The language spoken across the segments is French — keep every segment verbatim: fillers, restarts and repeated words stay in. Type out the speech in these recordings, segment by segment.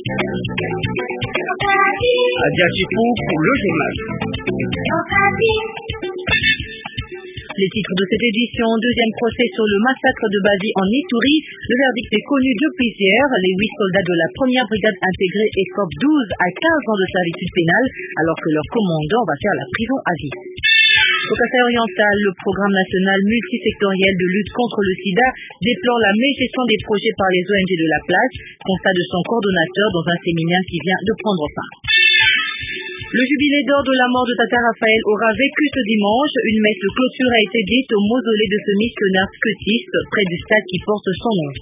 Adiachifou pour le journal. Les titres de cette édition: deuxième procès sur le massacre de Bavi en Ituri. Le verdict est connu depuis hier. Les huit soldats de la première brigade intégrée écopent douze à quinze ans de servitude pénale, alors que leur commandant va faire la prison à vie. Au Kasaï oriental, le programme national multisectoriel de lutte contre le sida déplore la mégestion des projets par les O N G de la place, constat de son coordonnateur dans un séminaire qui vient de prendre fin. Le jubilé d'or de la mort de Tata Raphaël aura vécu ce dimanche. Une messe de clôture a été dite au mausolée de ce missionnaire scotiste près du stade qui porte son nom.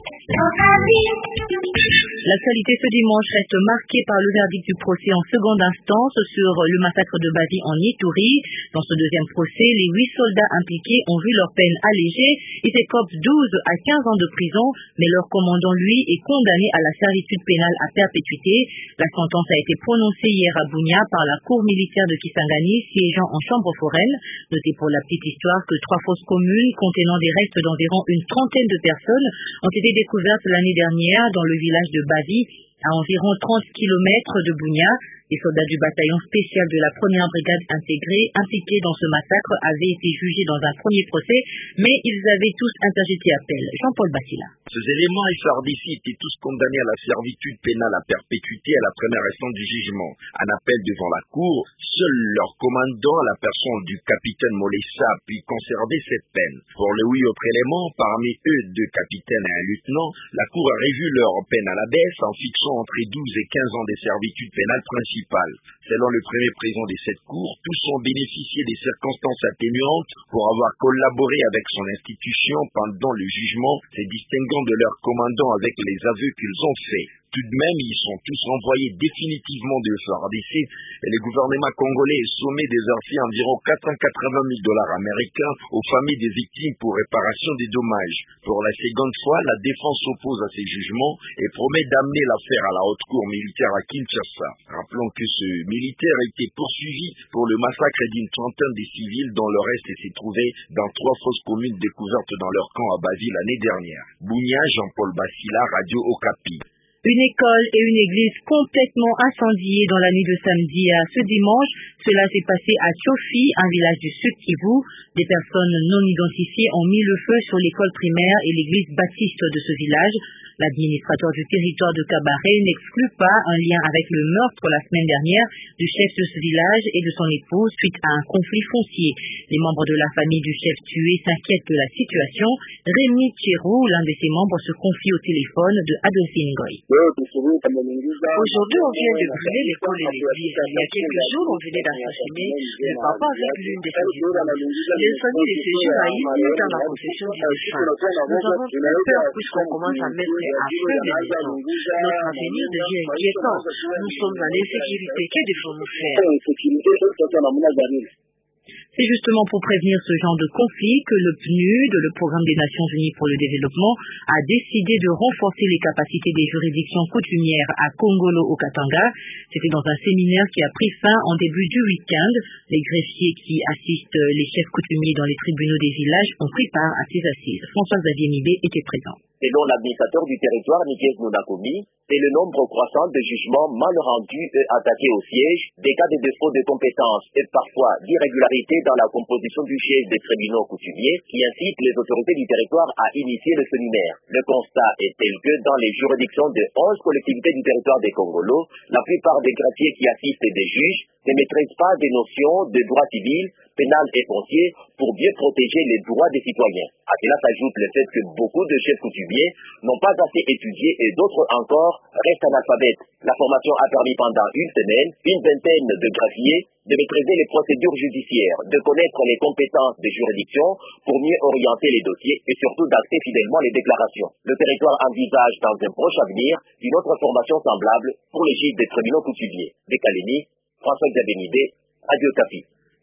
L'actualité ce dimanche reste marquée par le verdict du procès en seconde instance sur le massacre de Bavi en Ituri. Dans ce deuxième procès, les huit soldats impliqués ont vu leur peine allégée. Ils écopent douze à quinze ans de prison, mais leur commandant, lui, est condamné à la servitude pénale à perpétuité. La sentence a été prononcée hier à Bunia par la Cour militaire de Kisangani, siégeant en chambre foraine. Notez pour la petite histoire que trois fosses communes contenant des restes d'environ une trentaine de personnes ont été découvertes l'année dernière dans le village de Bavi, à environ trente kilomètres de Bunia. Les soldats du bataillon spécial de la première brigade intégrée impliqués dans ce massacre avaient été jugés dans un premier procès, mais ils avaient tous interjeté appel. Jean-Paul Bassila. Ces éléments F R D C étaient tous condamnés à la servitude pénale à perpétuité à la première instance du jugement. En appel devant la cour, seul leur commandant, la personne du capitaine Molessa, a pu conserver cette peine. Pour les huit autres éléments, parmi eux deux capitaines et un lieutenant, la cour a revu leur peine à la baisse en fixant entre douze et quinze ans de servitude pénale principale. Selon le premier président de cette cour, tous ont bénéficié des circonstances atténuantes pour avoir collaboré avec son institution pendant le jugement, se distinguant de leur commandant avec les aveux qu'ils ont faits. Tout de même, ils sont tous renvoyés définitivement de F R D C et le gouvernement congolais est sommé de verser environ quatre cent quatre-vingt mille dollars américains aux familles des victimes pour réparation des dommages. Pour la seconde fois, la défense s'oppose à ces jugements et promet d'amener l'affaire à la haute cour militaire à Kinshasa. Rappelons que ce militaire a été poursuivi pour le massacre d'une trentaine de civils dont le reste s'est trouvé dans trois fosses communes découvertes dans leur camp à Bavi l'année dernière. Bunia, Jean-Paul Bassila, Radio Okapi. Une école et une église complètement incendiées dans la nuit de samedi à ce dimanche. Cela s'est passé à Tchofi, un village du Sud Kivu. Des personnes non identifiées ont mis le feu sur l'école primaire et l'église baptiste de ce village. L'administrateur du territoire de Kabaré n'exclut pas un lien avec le meurtre la semaine dernière du chef de ce village et de son épouse suite à un conflit foncier. Les membres de la famille du chef tué s'inquiètent de la situation. Rémi Tchérou, l'un de ses membres, se confie au téléphone de Adolphine Goy. Aujourd'hui, on vient de brûler l'école et l'église. Il y a quelques jours, on venait d'assassiner le papa avec l'une des familles. L'incendie de ces jours a eu lieu dans la possession du défunt. Nous avons peur puisqu'on commence à mettre à feu les maisons. Notre avenir devient inquiétant. Nous sommes dans l'insécurité. Que devons-nous faire? C'est justement pour prévenir ce genre de conflit que le P N U D, le Programme des Nations Unies pour le Développement, a décidé de renforcer les capacités des juridictions coutumières à Kongolo au Katanga. C'était dans un séminaire qui a pris fin en début du week-end. Les greffiers qui assistent les chefs coutumiers dans les tribunaux des villages ont pris part à ces assises. François-Xavier Mibé était présent. Selon l'administrateur du territoire, Nikies Nunakomi, c'est le nombre croissant de jugements mal rendus et attaqués au siège, des cas de défaut de compétences et parfois d'irrégularité dans la composition du chef des tribunaux coutumiers qui incitent les autorités du territoire à initier le séminaire. Le constat est tel que dans les juridictions de onze collectivités du territoire des Congolo, la plupart des greffiers qui assistent des juges ne maîtrisent pas des notions de droit civil, pénal et foncier pour bien protéger les droits des citoyens. À cela s'ajoute le fait que beaucoup de chefs coutumiers n'ont pas assez étudié et d'autres encore restent analphabètes. La formation a permis pendant une semaine, une vingtaine de greffiers de maîtriser les procédures judiciaires, de connaître les compétences des juridictions pour mieux orienter les dossiers et surtout d'acter fidèlement les déclarations. Le territoire envisage dans un proche avenir une autre formation semblable pour les juges des tribunaux coutumiers. De Kalemi, François Xavier Nidé, Radio Okapi.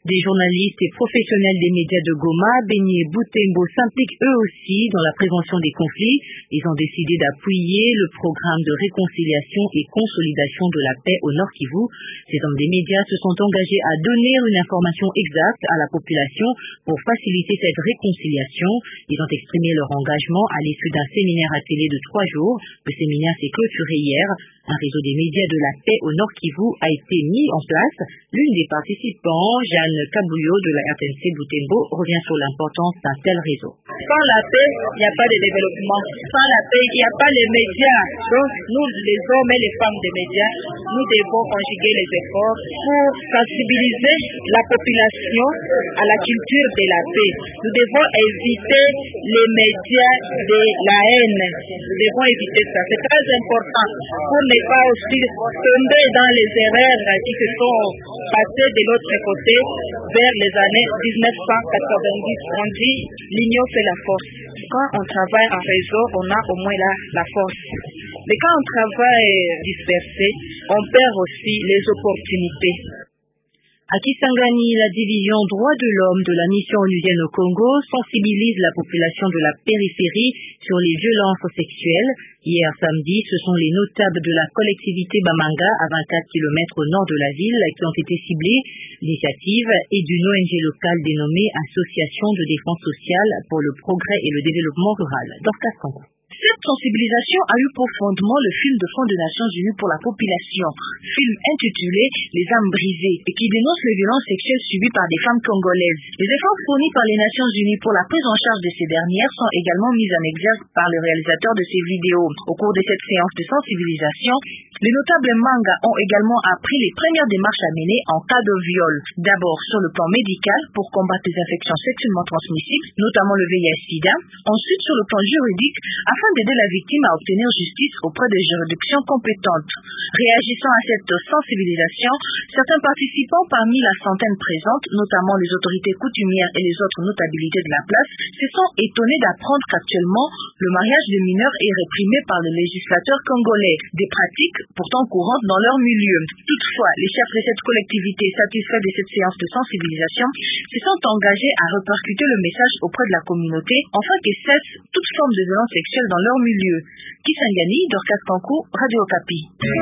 Des journalistes et professionnels des médias de Goma, Beni et Butembo, s'impliquent eux aussi dans la prévention des conflits. Ils ont décidé d'appuyer le programme de réconciliation et consolidation de la paix au Nord Kivu. Ces hommes des médias se sont engagés à donner une information exacte à la population pour faciliter cette réconciliation. Ils ont exprimé leur engagement à l'issue d'un séminaire à télé de trois jours. Le séminaire s'est clôturé hier. Un réseau des médias de la paix au Nord Kivu a été mis en place. L'une des participants, Jeanne Kabouyo de la R T N C Butembo, revient sur l'importance d'un tel réseau. Sans la paix, il n'y a pas de développement. Sans la paix, il n'y a pas les médias. Donc, nous, les hommes et les femmes des médias, nous devons conjuguer les efforts pour sensibiliser la population à la culture de la paix. Nous devons éviter les médias de la haine. Nous devons éviter ça. C'est très important pour ne pas aussi tomber dans les erreurs qui se sont passées de l'autre côté vers les années dix-neuf cent quatre-vingt-dix. On dit l'union c'est la force. Quand on travaille en réseau, on a au moins la, la force. Mais quand on travaille dispersé, on perd aussi les opportunités. À Kisangani, la division droits de l'homme de la mission onusienne au Congo sensibilise la population de la périphérie sur les violences sexuelles. Hier samedi, ce sont les notables de la collectivité Bamanga à vingt-quatre kilomètres au nord de la ville qui ont été ciblés. L'initiative est d'une O N G locale dénommée Association de défense sociale pour le progrès et le développement rural. Dorcas Congo. Cette sensibilisation a eu pour fondement le film de Fonds des Nations Unies pour la population, film intitulé Les âmes brisées, et qui dénonce les violences sexuelles subies par des femmes congolaises. Les efforts fournis par les Nations Unies pour la prise en charge de ces dernières sont également mis en exergue par le réalisateur de ces vidéos. Au cours de cette séance de sensibilisation, les notables Manga ont également appris les premières démarches à mener en cas de viol. D'abord sur le plan médical pour combattre les infections sexuellement transmissibles, notamment le V I H sida. Ensuite sur le plan juridique afin d'aider la victime à obtenir justice auprès des juridictions compétentes. Réagissant à cette sensibilisation, certains participants parmi la centaine présente, notamment les autorités coutumières et les autres notabilités de la place, se sont étonnés d'apprendre qu'actuellement, le mariage des mineurs est réprimé par le législateur congolais, des pratiques pourtant courantes dans leur milieu. Toutefois, les chefs de cette collectivité, satisfaits de cette séance de sensibilisation, se sont engagés à répercuter le message auprès de la communauté, afin que cesse toute forme de violence sexuelle dans leur milieu. Kisangani, Dorcas Kankou, Radio Okapi.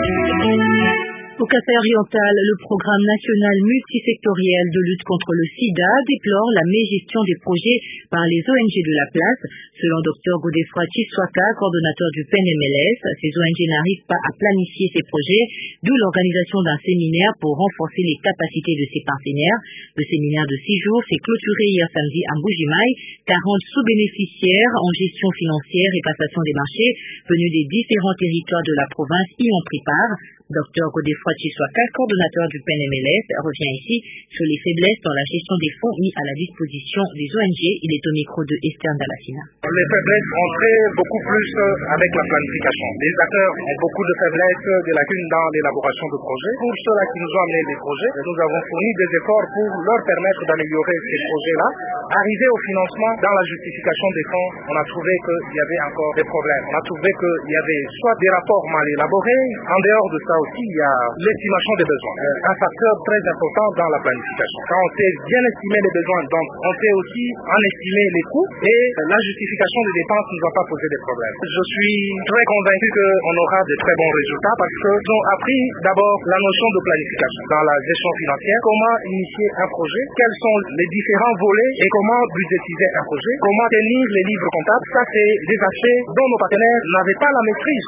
Au Kasai oriental, le programme national multisectoriel de lutte contre le sida déplore la mégestion des projets par les O N G de la place. Selon Dr Godefroy Chiswaka, coordonnateur du P N M L S, ces O N G n'arrivent pas à planifier ces projets, d'où l'organisation d'un séminaire pour renforcer les capacités de ses partenaires. Le séminaire de six jours s'est clôturé hier samedi à Mbujimaï. quarante sous-bénéficiaires en gestion financière et passation des marchés venus des différents territoires de la province y ont pris part. Dr Godefroy Chiswaka, coordonnateur du P N M L S, revient ici sur les faiblesses dans la gestion des fonds mis à la disposition des O N G. Il est au micro de Esther Dalafina. Les faiblesses ont trait beaucoup plus avec la planification. Les acteurs ont beaucoup de faiblesses, des lacunes dans l'élaboration de projets. Pour ceux-là qui nous ont amené des projets, nous avons fourni des efforts pour leur permettre d'améliorer ces projets-là. Arrivé au financement, dans la justification des fonds, on a trouvé qu'il y avait encore des problèmes. On a trouvé qu'il y avait soit des rapports mal élaborés, en dehors de ça aussi, il y a l'estimation des besoins. Un facteur très important dans la planification. Quand on sait bien estimer les besoins, donc on sait aussi en estimer les coûts et la justification des dépenses ne va pas poser des problèmes. Je suis très convaincu qu'on aura de très bons résultats parce qu'ils ont appris d'abord la notion de planification dans la gestion financière, comment initier un projet, quels sont les différents volets et comment budgétiser un projet, comment tenir les livres comptables. Ça, c'est des aspects dont nos partenaires n'avaient pas la maîtrise.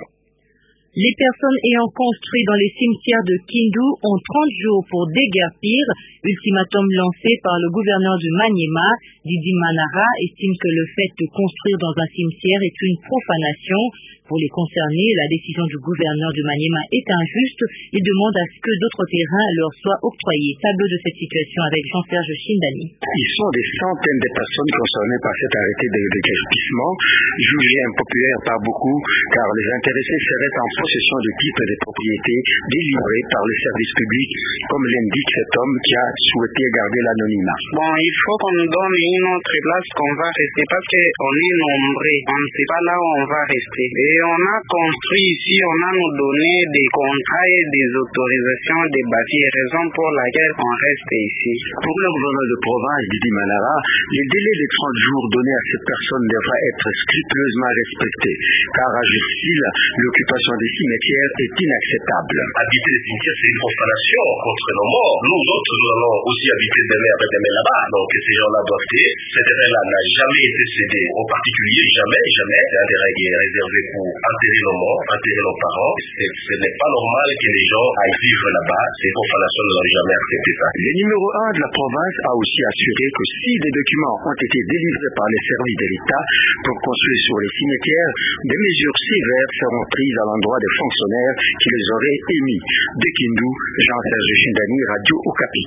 Les personnes ayant construit dans les cimetières de Kindu ont trente jours pour déguerpir. Ultimatum lancé par le gouverneur du Maniema, Didi Manara, estime que le fait de construire dans un cimetière est une profanation. Pour les concernés, la décision du gouverneur du Maniema est injuste. Il demande à ce que d'autres terrains leur soient octroyés. Tableau de cette situation avec Jean-Serge Chindani. Ils sont des centaines de personnes concernées par cet arrêté de déguerpissement, jugé impopulaire par beaucoup, car les intéressés seraient en possession de titres de propriété délivrés par le service public, comme l'indique cet homme qui a souhaité garder l'anonymat. Bon, il faut qu'on nous donne une autre place qu'on va rester, parce qu'on est nombreux, on ne sait pas là où on va rester. Et Et on a construit ici, on a nous donné des contrats et des autorisations des bâtis, raison pour laquelle on reste ici. Pour le gouverneur de province, Didi Manara, les délais de trente jours donnés à ces personnes devraient être scrupuleusement respectés, car, ajoute-t-il, l'occupation des cimetières est inacceptable. Habiter les cimetières, c'est une profanation contre nos morts. Nous autres, nous allons aussi habiter demain après demain là-bas. Donc ces gens-là doivent payer. Ce terrain-là n'a jamais été cédé aux particuliers, jamais, jamais. C'est un terrain qui est réservé pour enterrer nos morts, enterrer nos parents. C'est, ce n'est pas normal que les gens aillent vivre là-bas. Ces profanations ne l'ont jamais accepté ça. Le numéro un de la province a aussi assuré que si des documents ont été délivrés par les services de l'État pour construire sur les cimetières, des mesures sévères seront prises à l'endroit des fonctionnaires qui les auraient émis. De Kindu, Jean-Serge Chindani, Radio Okapi.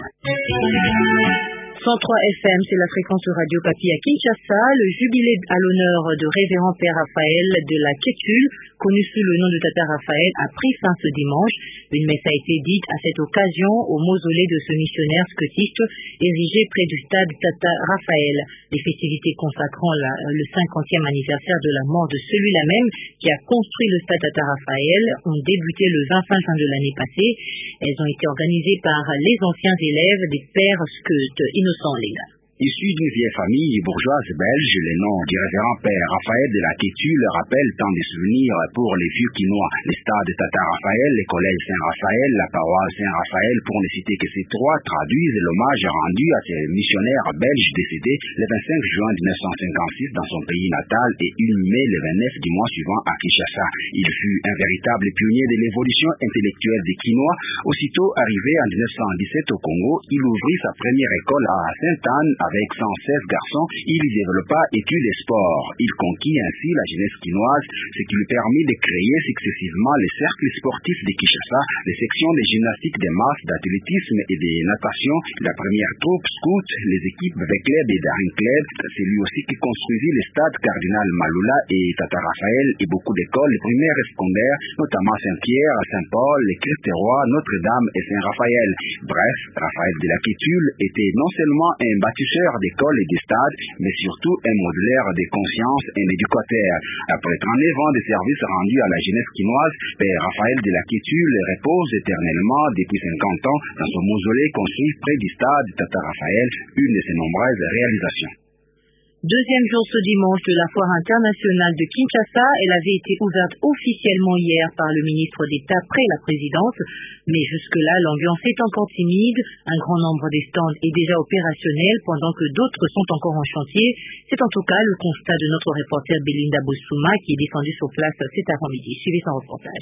cent trois F M, c'est la fréquence de Radio Okapi à Kinshasa. Le jubilé à l'honneur de révérend Père Raphaël de la Kétule, connu sous le nom de Tata Raphaël, a pris fin ce dimanche. Une messe a été dite à cette occasion au mausolée de ce missionnaire scotiste érigé près du stade Tata Raphaël. Les festivités consacrant la, le cinquantième anniversaire de la mort de celui-là même qui a construit le stade Tata Raphaël ont débuté le vingt-cinq juin de l'année passée. Elles ont été organisées par les anciens élèves des pères scots Innocent Léla. Issu d'une vieille famille bourgeoise belge, le nom du révérend Père Raphaël de la Kétule rappelle tant de souvenirs pour les vieux Quinois. Les stades Tata Raphaël, les collèges Saint-Raphaël, la paroisse Saint-Raphaël, pour ne citer que ces trois, traduisent l'hommage rendu à ces missionnaires belges décédés le vingt-cinq juin mille neuf cent cinquante-six dans son pays natal et inhumé le vingt-neuf du mois suivant à Kinshasa. Il fut un véritable pionnier de l'évolution intellectuelle des Quinois. Aussitôt arrivé en mille neuf cent dix-sept au Congo, il ouvrit sa première école à Sainte-Anne avec cent seize garçons. Il y développa études et sports. Il conquit ainsi la jeunesse quinoise, ce qui lui permit de créer successivement les cercles sportifs de Kinshasa, les sections de gymnastique de masse, d'athlétisme et de natation, la première troupe scout, les équipes de club et d'Arin Club. C'est lui aussi qui construisit le stade Cardinal Malula et Tata Raphaël et beaucoup d'écoles, les primaires et secondaires, notamment Saint-Pierre, Saint-Paul, les Christ-Roi, Notre-Dame et Saint-Raphaël. Bref, Raphaël de la Kétule était non seulement un bâtisseur d'écoles et des stades, mais surtout un modulaire de conscience et un éducateur. Après trente-neuf ans de services rendus à la jeunesse quinoise, Père Raphaël de la Kétule repose éternellement depuis cinquante ans dans son mausolée construit près du stade Tata Raphaël, une de ses nombreuses réalisations. Deuxième jour ce dimanche de la foire internationale de Kinshasa. Elle avait été ouverte officiellement hier par le ministre d'État près la présidence. Mais jusque-là, l'ambiance est encore timide. Un grand nombre des stands est déjà opérationnel pendant que d'autres sont encore en chantier. C'est en tout cas le constat de notre reporter Belinda Bossouma qui est descendue sur place cet avant-midi. Suivez son reportage.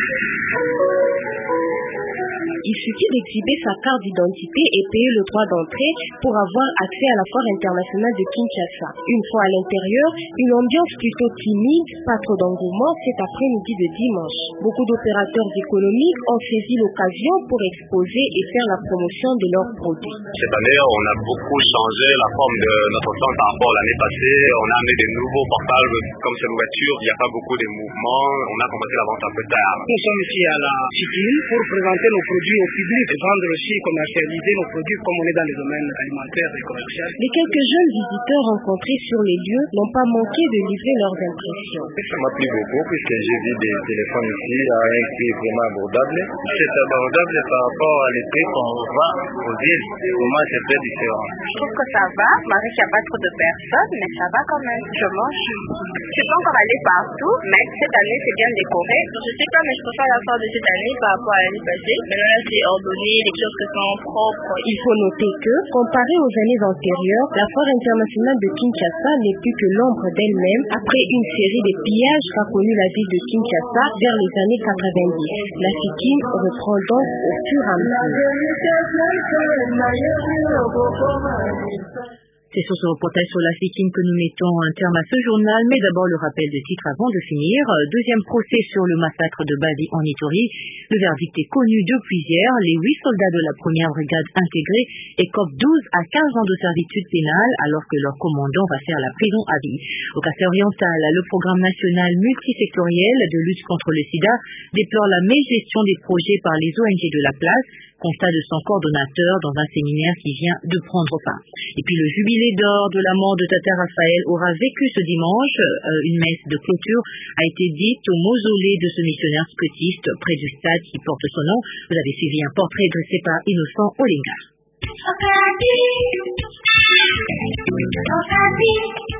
Il suffit d'exhiber sa carte d'identité et payer le droit d'entrée pour avoir accès à la foire internationale de Kinshasa. Une fois à l'intérieur, une ambiance plutôt timide, pas trop d'engouement cet après-midi de dimanche. Beaucoup d'opérateurs économiques ont saisi l'occasion pour exposer et faire la promotion de leurs produits. Cette année, on a beaucoup changé la forme de notre stand par rapport à l'année passée. On a amené des nouveaux portables comme cette ouverture. Il n'y a pas beaucoup de mouvements. On a commencé la vente un peu tard. Nous sommes ici à la Chitine pour présenter nos produits au public et vendre aussi, commercialiser nos produits comme on est dans le domaine alimentaire et commercial. Les quelques jeunes visiteurs rencontrés sur les lieux n'ont pas manqué de livrer leurs impressions. Ça m'a plu beaucoup puisque j'ai vu des téléphones ici à un prix vraiment abordable. C'est abordable par rapport à les prix qu'on voit aux îles. Pour moi, c'est très différent. Je trouve que ça va, malgré qu'il n'y a pas trop de personnes, mais ça va quand même. Je mange. Je ne suis pas encore allée partout, mais cette année, c'est bien décoré. Je ne sais pas, mais je préfère la foire de cette année par rapport à l'année passée. Maintenant, là, c'est ordonné, les choses que sont propres. Il faut noter que, comparé aux années antérieures, la foire internationale de Kinshasa n'est plus que l'ombre d'elle-même après une série de pillages qu'a connu la ville de Kinshasa vers les années quatre-vingt-dix. La Sikine reprend donc au fur et à mesure. C'est sur ce reportage sur la Sikine que nous mettons un terme à ce journal, mais d'abord le rappel de titre avant de finir. Deuxième procès sur le massacre de Bavi en Ituri. Le verdict est connu depuis hier. Les huit soldats de la première brigade intégrée écopent douze à quinze ans de servitude pénale, alors que leur commandant va faire la prison à vie. Au Kassai oriental, le programme national multisectoriel de lutte contre le sida déplore la mégestion des projets par les O N G de la place. constat de son coordonnateur dans un séminaire qui vient de prendre fin. Et puis le jubilé d'or de la mort de Tata Raphaël aura vécu ce dimanche. Euh, une messe de clôture a été dite au mausolée de ce missionnaire scotiste près du stade qui porte son nom. Vous avez suivi un portrait dressé par Innocent Olinga.